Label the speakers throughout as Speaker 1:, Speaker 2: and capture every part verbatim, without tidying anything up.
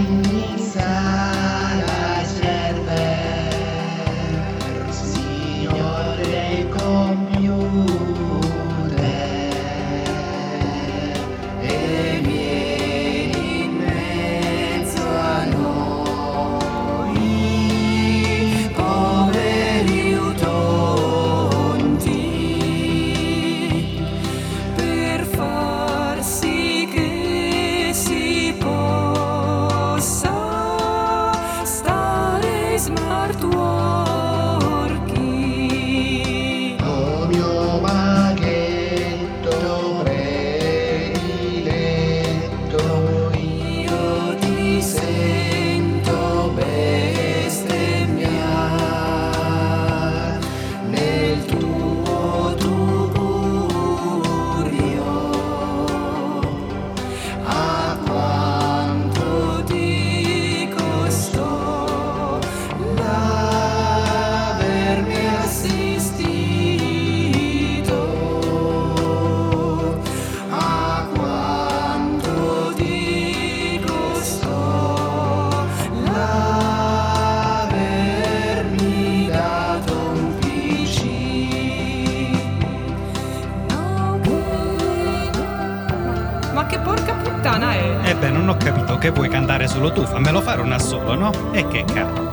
Speaker 1: Che vuoi cantare solo tu? Fammelo fare un assolo, no? E che cazzo?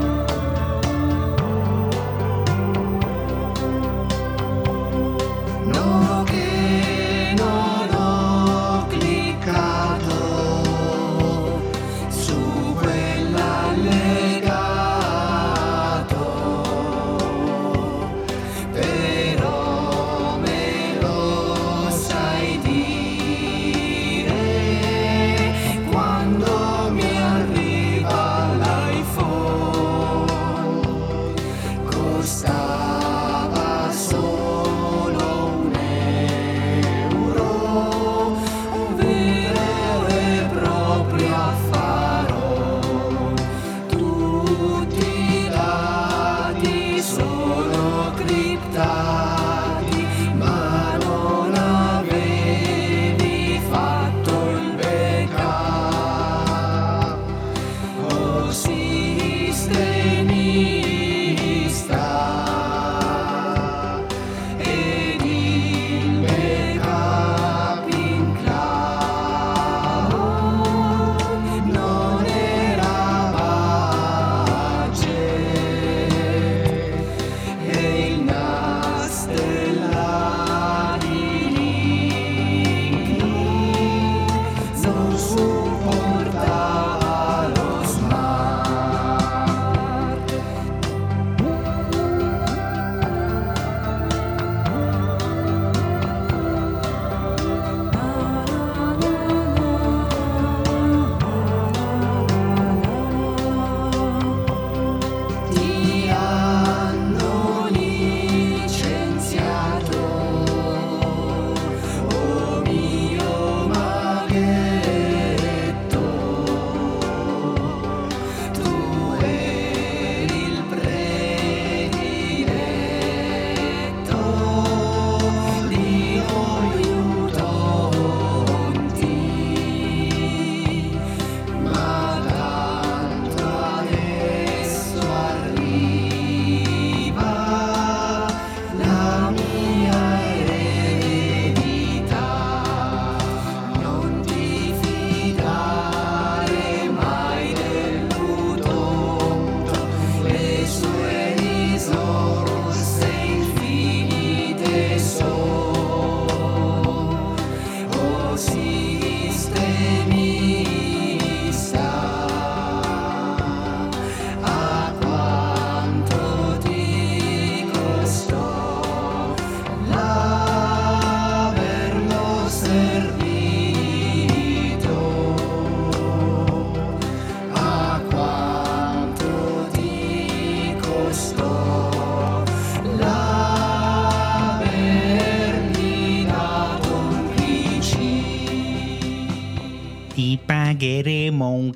Speaker 1: ti pagheremo un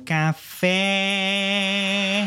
Speaker 1: caffè.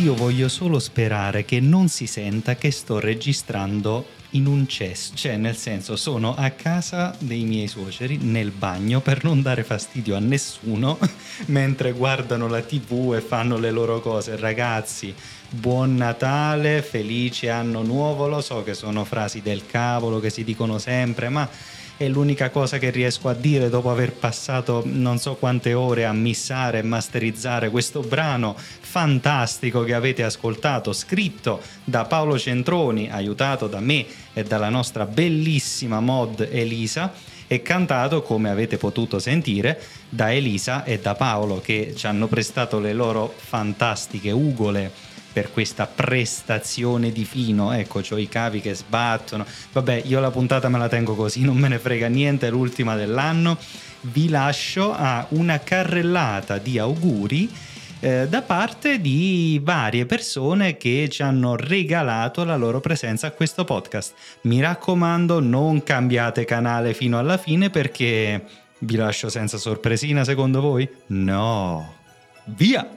Speaker 1: io voglio solo sperare che non si senta che sto registrando in un cesso, cioè nel senso sono a casa dei miei suoceri nel bagno per non dare fastidio a nessuno mentre guardano la tivù e fanno le loro cose. Ragazzi, buon Natale, felice anno nuovo, lo so che sono frasi del cavolo che si dicono sempre, ma è l'unica cosa che riesco a dire dopo aver passato non so quante ore a missare e masterizzare questo brano fantastico che avete ascoltato, scritto da Paolo Centroni, aiutato da me e dalla nostra bellissima mod Elisa, e cantato, come avete potuto sentire, da Elisa e da Paolo, che ci hanno prestato le loro fantastiche ugole per questa prestazione di fino. Ecco, c'ho i cavi che sbattono. Vabbè, io la puntata me la tengo così, non me ne frega niente, è l'ultima dell'anno. Vi lascio a una carrellata di auguri eh, da parte di varie persone che ci hanno regalato la loro presenza a questo podcast. Mi raccomando, non cambiate canale fino alla fine, perché vi lascio senza sorpresina, secondo voi? No. Via!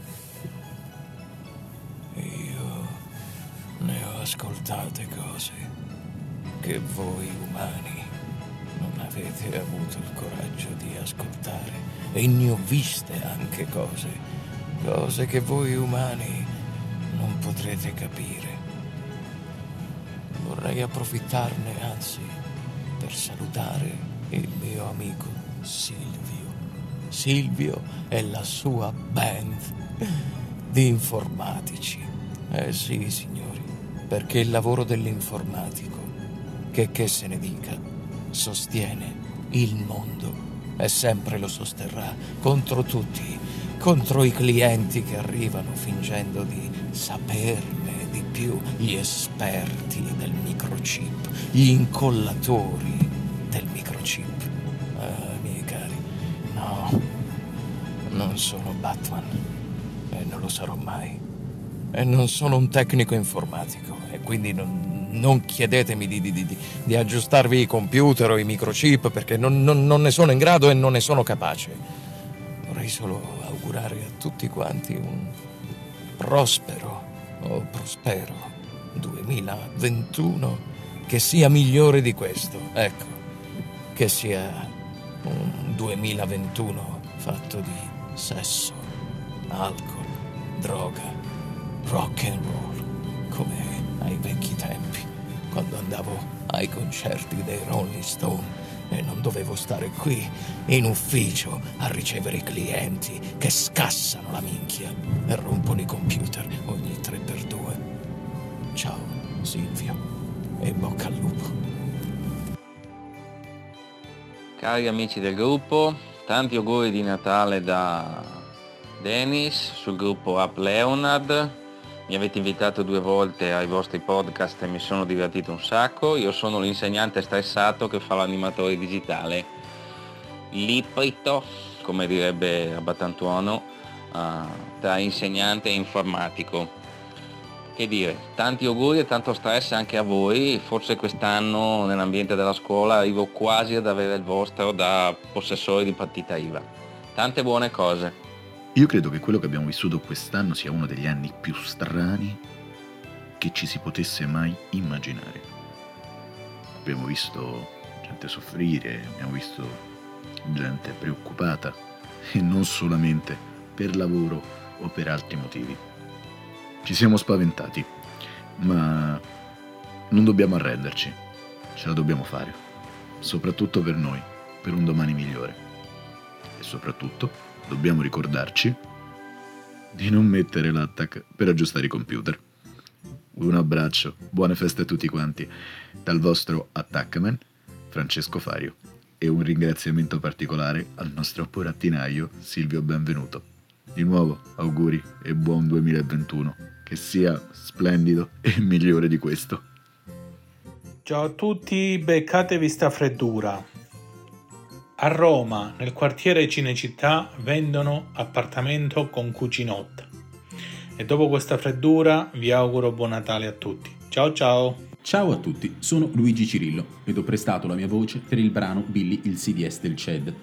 Speaker 2: Ne ho ascoltate cose che voi umani non avete avuto il coraggio di ascoltare, e ne ho viste anche cose, cose che voi umani non potrete capire. Vorrei approfittarne, anzi, per salutare il mio amico Silvio. Silvio e la sua band di informatici. Eh sì, signori. Perché il lavoro dell'informatico, che che se ne dica, sostiene il mondo e sempre lo sosterrà contro tutti, contro i clienti che arrivano fingendo di saperne di più, gli esperti del microchip, gli incollatori del microchip. Ah, miei cari, no, non sono Batman e non lo sarò mai. E non sono un tecnico informatico, e quindi non, non chiedetemi di, di, di, di aggiustarvi i computer o i microchip, perché non, non, non ne sono in grado e non ne sono capace. Vorrei solo augurare a tutti quanti un prospero o prospero duemilaventuno che sia migliore di questo. Ecco, che sia un duemilaventuno fatto di sesso, alcol, droga, rock and roll, come ai vecchi tempi, quando andavo ai concerti dei Rolling Stone e non dovevo stare qui in ufficio a ricevere i clienti che scassano la minchia e rompono i computer ogni tre per due. Ciao Silvio e in bocca al lupo.
Speaker 3: Cari amici del gruppo, tanti auguri di Natale da Dennis sul gruppo Up Leonard. Mi avete invitato due volte ai vostri podcast e mi sono divertito un sacco. Io sono l'insegnante stressato che fa l'animatore digitale, l'iprito, come direbbe Abbatantuono, uh, tra insegnante e informatico. Che dire, tanti auguri e tanto stress anche a voi. Forse quest'anno nell'ambiente della scuola arrivo quasi ad avere il vostro da possessore di partita I V A. Tante buone cose.
Speaker 4: Io credo che quello che abbiamo vissuto quest'anno sia uno degli anni più strani che ci si potesse mai immaginare. Abbiamo visto gente soffrire, abbiamo visto gente preoccupata, e non solamente per lavoro o per altri motivi. Ci siamo spaventati, ma non dobbiamo arrenderci, ce la dobbiamo fare, soprattutto per noi, per un domani migliore. E soprattutto dobbiamo ricordarci di non mettere l'attack per aggiustare i computer. Un abbraccio, buone feste a tutti quanti, dal vostro Attackman, Francesco Fario, e un ringraziamento particolare al nostro burattinaio Silvio Benvenuto. Di nuovo auguri e buon duemilaventuno, che sia splendido e migliore di questo.
Speaker 5: Ciao a tutti, beccatevi sta freddura. A Roma, nel quartiere Cinecittà, vendono appartamento con cucinotta. E dopo questa freddura vi auguro buon Natale a tutti. Ciao ciao!
Speaker 6: Ciao a tutti, sono Luigi Cirillo ed ho prestato la mia voce per il brano Billy il C D S del C E D.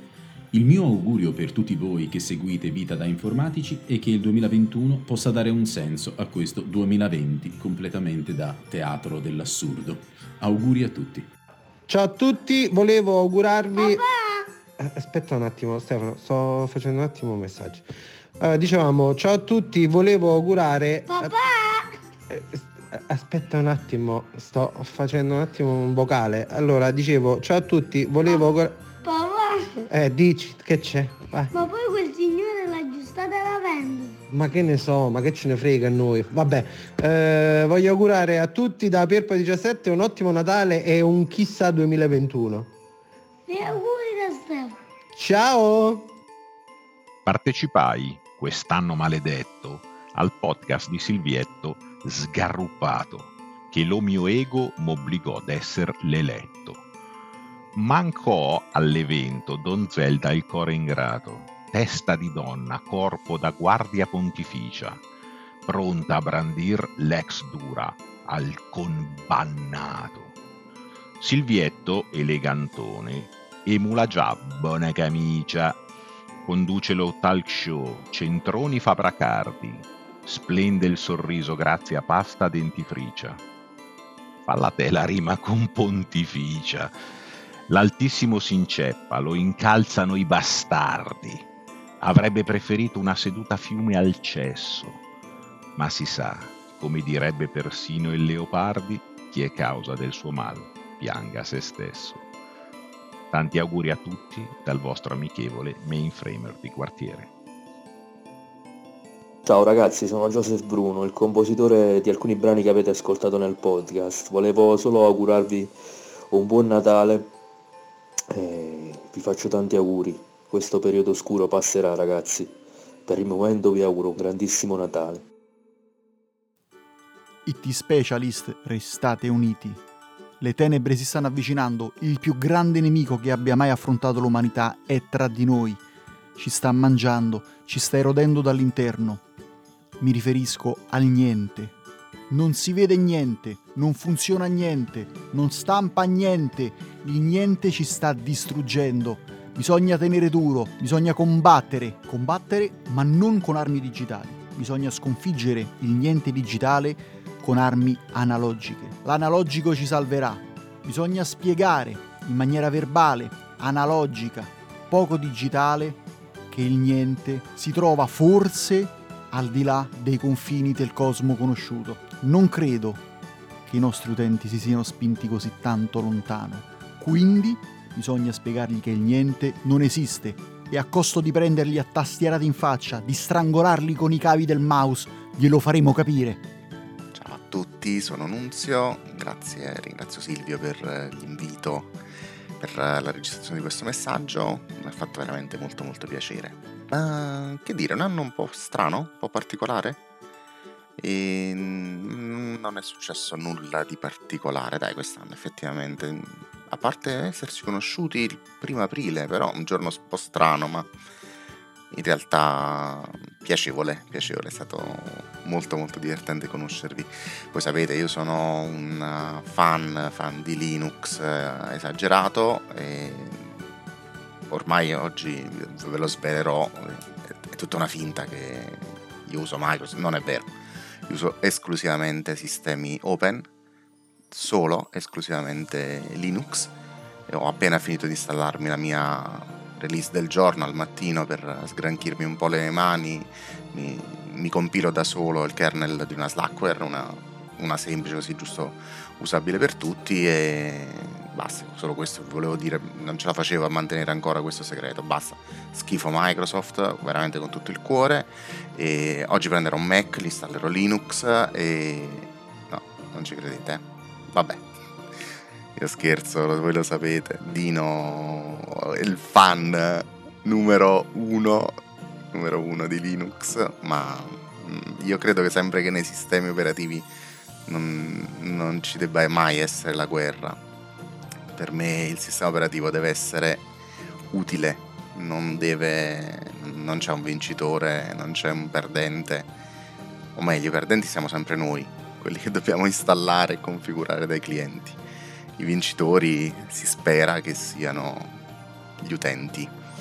Speaker 6: Il mio augurio per tutti voi che seguite Vita da Informatici è che il duemilaventuno possa dare un senso a questo duemilaventi completamente da teatro dell'assurdo. Auguri a tutti.
Speaker 7: Ciao a tutti, volevo augurarvi... Papà! Aspetta un attimo Stefano, sto facendo un attimo un messaggio. Allora, dicevamo, ciao a tutti, volevo augurare...
Speaker 8: Papà!
Speaker 7: Aspetta un attimo, sto facendo un attimo un vocale. Allora, dicevo, ciao a tutti, volevo augurare...
Speaker 8: Papà!
Speaker 7: Eh, dici, che c'è? Vai.
Speaker 8: Ma poi quel signore l'ha aggiustata lavendo.
Speaker 7: Ma che ne so, ma che ce ne frega a noi. Vabbè, eh, voglio augurare a tutti da Pierpa diciassette un ottimo Natale e un chissà duemilaventuno.
Speaker 8: E auguri da Stefano.
Speaker 7: Ciao!
Speaker 9: Partecipai quest'anno maledetto al podcast di Silvietto Sgarruppato, che lo mio ego m'obbligò ad essere l'eletto. Mancò all'evento donzella il core ingrato, testa di donna, corpo da guardia pontificia, pronta a brandir l'ex dura al conbannato. Silvietto, elegantone, emula già buona camicia, conduce lo talk show, centroni fa bracardi, splende il sorriso grazie a pasta dentifricia. Falla te la rima con pontificia. L'altissimo s'inceppa, lo incalzano i bastardi. Avrebbe preferito una seduta a fiume al cesso. Ma si sa, come direbbe persino il Leopardi, chi è causa del suo mal, pianga se stesso. Tanti auguri a tutti dal vostro amichevole mainframer di quartiere.
Speaker 10: Ciao ragazzi, sono Joseph Bruno, il compositore di alcuni brani che avete ascoltato nel podcast. Volevo solo augurarvi un buon Natale e vi faccio tanti auguri. Questo periodo oscuro passerà, ragazzi. Per il momento vi auguro un grandissimo Natale.
Speaker 11: I T Specialist, restate uniti. Le tenebre si stanno avvicinando, il più grande nemico che abbia mai affrontato l'umanità è tra di noi. Ci sta mangiando, ci sta erodendo dall'interno. Mi riferisco al niente. Non si vede niente, non funziona niente, non stampa niente, il niente ci sta distruggendo. Bisogna tenere duro, bisogna combattere, combattere ma non con armi digitali. Bisogna sconfiggere il niente digitale con armi analogiche. L'analogico ci salverà. Bisogna spiegare in maniera verbale, analogica, poco digitale, che il niente si trova forse al di là dei confini del cosmo conosciuto. Non credo che i nostri utenti si siano spinti così tanto lontano. Quindi bisogna spiegargli che il niente non esiste e a costo di prenderli a tastierate in faccia, di strangolarli con i cavi del mouse, glielo faremo capire.
Speaker 12: Ciao a tutti, sono Nunzio, grazie, ringrazio Silvio per l'invito, per la registrazione di questo messaggio, mi ha fatto veramente molto molto piacere. Uh, che dire, un anno un po' strano, un po' particolare, e non è successo nulla di particolare, dai, quest'anno effettivamente, a parte esserci conosciuti il primo aprile, però un giorno un po' strano, ma in realtà piacevole, piacevole, è stato molto molto divertente conoscervi. Voi sapete, io sono un fan, fan di Linux eh, esagerato, e ormai oggi ve lo svelerò, è tutta una finta che io uso Microsoft, non è vero, io uso esclusivamente sistemi open, solo esclusivamente Linux, e ho appena finito di installarmi la mia release del giorno al mattino per sgranchirmi un po' le mani, mi, mi compilo da solo il kernel di una Slackware, una, una semplice così, giusto usabile per tutti, e basta, solo questo vi volevo dire, non ce la facevo a mantenere ancora questo segreto, basta, schifo Microsoft veramente con tutto il cuore, e oggi prenderò un Mac, gli installerò Linux e no, non ci credete, eh? Vabbè, io scherzo, voi lo sapete, Dino è il fan numero uno numero uno di Linux, ma io credo che sempre che nei sistemi operativi non, non ci debba mai essere la guerra. Per me il sistema operativo deve essere utile, non deve, non c'è un vincitore, non c'è un perdente, o meglio, i perdenti siamo sempre noi, quelli che dobbiamo installare e configurare dai clienti. I vincitori si spera che siano gli utenti.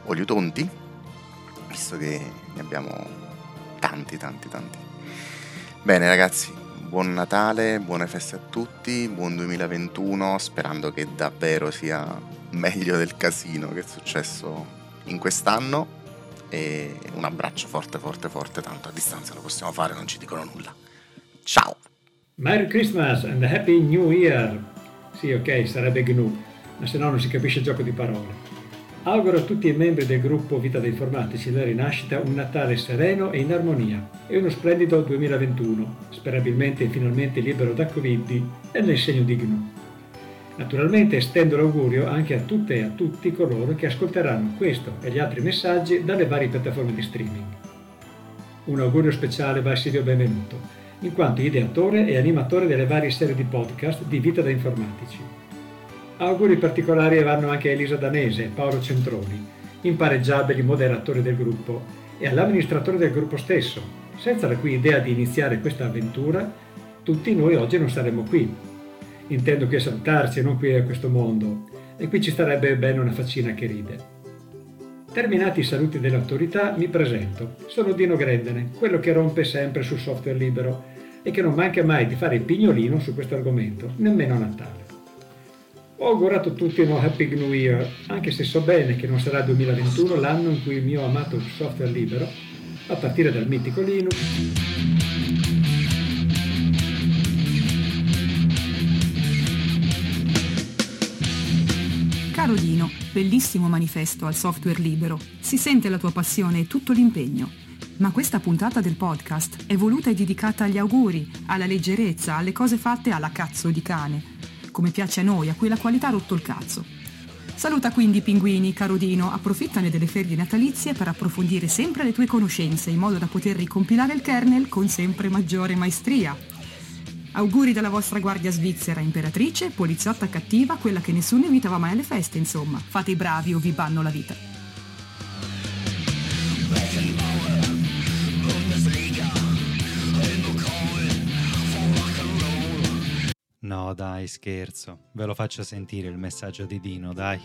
Speaker 12: Oliutonti, visto che ne abbiamo tanti, tanti, tanti. Bene ragazzi, buon Natale, buone feste a tutti, buon duemilaventuno, sperando che davvero sia meglio del casino che è successo in quest'anno, e un abbraccio forte, forte, forte, tanto a distanza lo possiamo fare, non ci dicono nulla. Ciao!
Speaker 13: Merry Christmas and Happy New Year! Sì, ok, sarebbe G N U, ma se no non si capisce il gioco di parole. Auguro a tutti i membri del gruppo Vita da Informatici della Rinascita un Natale sereno e in armonia e uno splendido duemilaventuno, sperabilmente e finalmente libero da Covid e nel segno di G N U. Naturalmente estendo l'augurio anche a tutte e a tutti coloro che ascolteranno questo e gli altri messaggi dalle varie piattaforme di streaming. Un augurio speciale va a Silvio Benvenuto, in quanto ideatore e animatore delle varie serie di podcast di Vita da Informatici. Auguri particolari vanno anche a Elisa Danese e Paolo Centroni, impareggiabili moderatori del gruppo, e all'amministratore del gruppo stesso, senza la cui idea di iniziare questa avventura tutti noi oggi non saremmo qui. Intendo qui a salutarci e non qui a questo mondo, e qui ci starebbe bene una faccina che ride. Terminati i saluti delle autorità, mi presento. Sono Dino Grendene, quello che rompe sempre sul software libero e che non manca mai di fare il pignolino su questo argomento, nemmeno a Natale. Ho augurato a tutti un Happy New Year, anche se so bene che non sarà duemilaventuno l'anno in cui il mio amato software libero, a partire dal mitico Linux,
Speaker 14: Caro Dino, bellissimo manifesto al software libero. Si sente la tua passione e tutto l'impegno. Ma questa puntata del podcast è voluta e dedicata agli auguri, alla leggerezza, alle cose fatte alla cazzo di cane, come piace a noi, a cui la qualità ha rotto il cazzo. Saluta quindi i pinguini, caro Dino, approfittane delle ferie natalizie per approfondire sempre le tue conoscenze in modo da poter ricompilare il kernel con sempre maggiore maestria. Auguri dalla vostra guardia svizzera imperatrice, poliziotta cattiva, quella che nessuno invitava mai alle feste, insomma. Fate i bravi o vi banno la vita.
Speaker 1: No dai, scherzo, ve lo faccio sentire il messaggio di Dino, dai.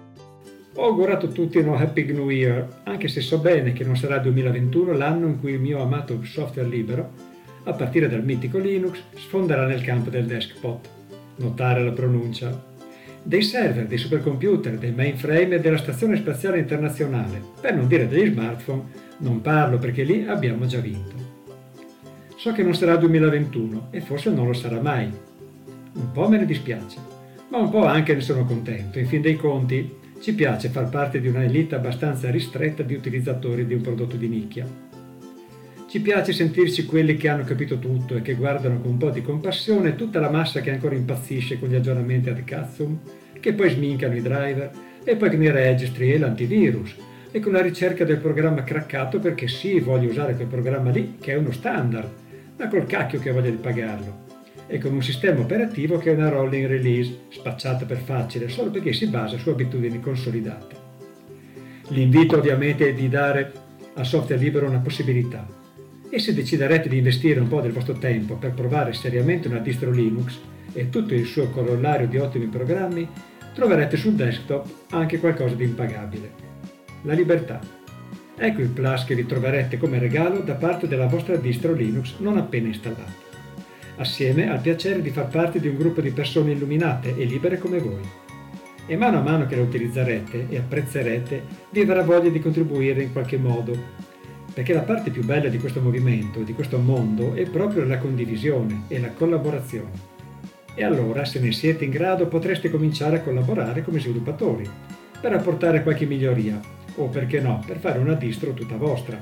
Speaker 13: Ho augurato a tutti un Happy New Year, anche se so bene che non sarà duemilaventuno l'anno in cui il mio amato software libero, a partire dal mitico Linux, sfonderà nel campo del desktop. Notare la pronuncia. Dei server, dei supercomputer, dei mainframe e della Stazione Spaziale Internazionale, per non dire degli smartphone, non parlo perché lì abbiamo già vinto. So che non sarà duemilaventuno e forse non lo sarà mai. Un po' me ne dispiace, ma un po' anche ne sono contento. In fin dei conti, ci piace far parte di una elite abbastanza ristretta di utilizzatori di un prodotto di nicchia. Ci piace sentirci quelli che hanno capito tutto e che guardano con un po' di compassione tutta la massa che ancora impazzisce con gli aggiornamenti ad cazzo, che poi smincano i driver e poi con i registri e l'antivirus e con la ricerca del programma craccato perché sì, voglio usare quel programma lì che è uno standard, ma col cacchio che voglio di pagarlo, e con un sistema operativo che è una rolling release spacciata per facile solo perché si basa su abitudini consolidate. L'invito ovviamente è di dare al software libero una possibilità. E se deciderete di investire un po' del vostro tempo per provare seriamente una distro Linux e tutto il suo corollario di ottimi programmi, troverete sul desktop anche qualcosa di impagabile. La libertà. Ecco il plus che vi troverete come regalo da parte della vostra distro Linux non appena installata, assieme al piacere di far parte di un gruppo di persone illuminate e libere come voi. E mano a mano che la utilizzerete e apprezzerete, vi verrà voglia di contribuire in qualche modo, perché la parte più bella di questo movimento, di questo mondo, è proprio la condivisione e la collaborazione. E allora, se ne siete in grado, potreste cominciare a collaborare come sviluppatori, per apportare qualche miglioria, o perché no, per fare una distro tutta vostra.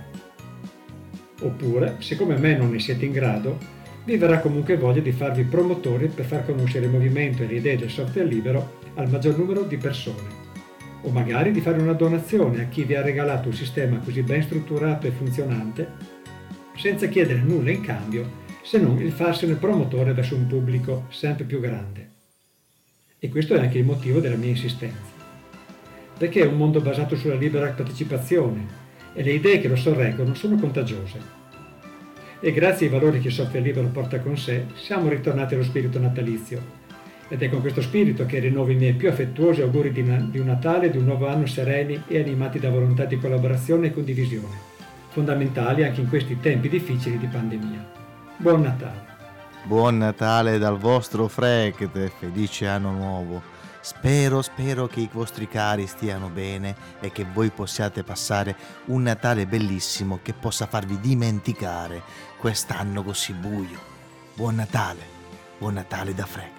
Speaker 13: Oppure, se come me non ne siete in grado, vi verrà comunque voglia di farvi promotori per far conoscere il movimento e le idee del software libero al maggior numero di persone. O magari di fare una donazione a chi vi ha regalato un sistema così ben strutturato e funzionante, senza chiedere nulla in cambio se non il farsene promotore verso un pubblico sempre più grande. E questo è anche il motivo della mia insistenza. Perché è un mondo basato sulla libera partecipazione e le idee che lo sorreggono sono contagiose. E grazie ai valori che il software libero porta con sé, siamo ritornati allo spirito natalizio Ed è con questo spirito che rinnovo i miei più affettuosi auguri di, na- di un Natale e di un nuovo anno sereni e animati da volontà di collaborazione e condivisione, fondamentali anche in questi tempi difficili di pandemia. Buon Natale!
Speaker 15: Buon Natale dal vostro Frect, felice anno nuovo. Spero, spero che i vostri cari stiano bene e che voi possiate passare un Natale bellissimo che possa farvi dimenticare quest'anno così buio. Buon Natale, buon Natale da Frect.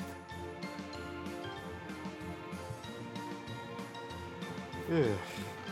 Speaker 15: Eh.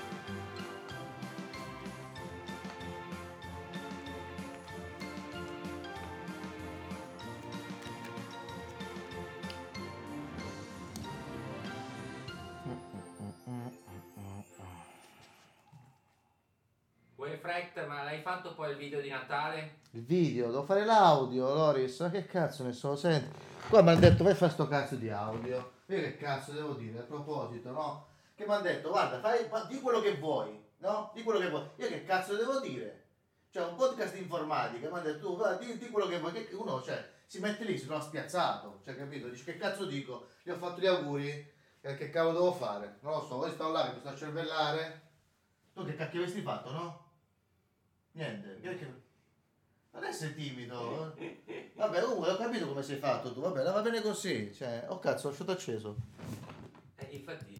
Speaker 16: Uè Frect, ma l'hai fatto poi il video di Natale?
Speaker 15: Il video, devo fare l'audio, Loris, ma che cazzo nessuno sente? Qua mi hanno detto vai a fare sto cazzo di audio. Io che cazzo devo dire, a proposito, no? Che mi hanno detto, guarda, fai, di quello che vuoi, no? Di quello che vuoi. Io che cazzo devo dire? Cioè, un podcast di informatica, mi hanno detto, tu, guarda, di, di quello che vuoi, che uno, cioè, si mette lì, si trova spiazzato, cioè, capito? Dici, che cazzo dico? Gli ho fatto gli auguri, eh, che cavolo devo fare? Non lo so, voi sto là che mi sto a cervellare. Tu che cacchio avresti fatto, no? Niente, che... non essere timido. Vabbè, comunque ho capito come sei fatto tu, vabbè, va bene così, cioè, oh cazzo, ho lasciato acceso.
Speaker 16: Eh, infatti